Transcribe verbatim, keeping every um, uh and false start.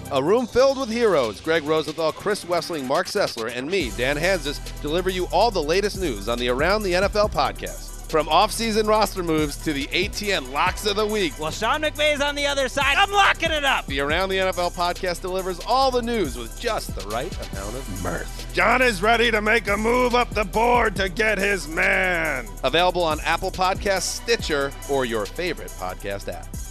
A room filled with heroes. Greg Rosenthal, Chris Wessling, Mark Sessler, and me, Dan Hansis, deliver you all the latest news on the Around the N F L podcast. From off-season roster moves to the A T N locks of the week. Well, Sean McVay's on the other side. I'm locking it up. The Around the N F L podcast delivers all the news with just the right amount of mirth. John is ready to make a move up the board to get his man. Available on Apple Podcasts, Stitcher, or your favorite podcast app.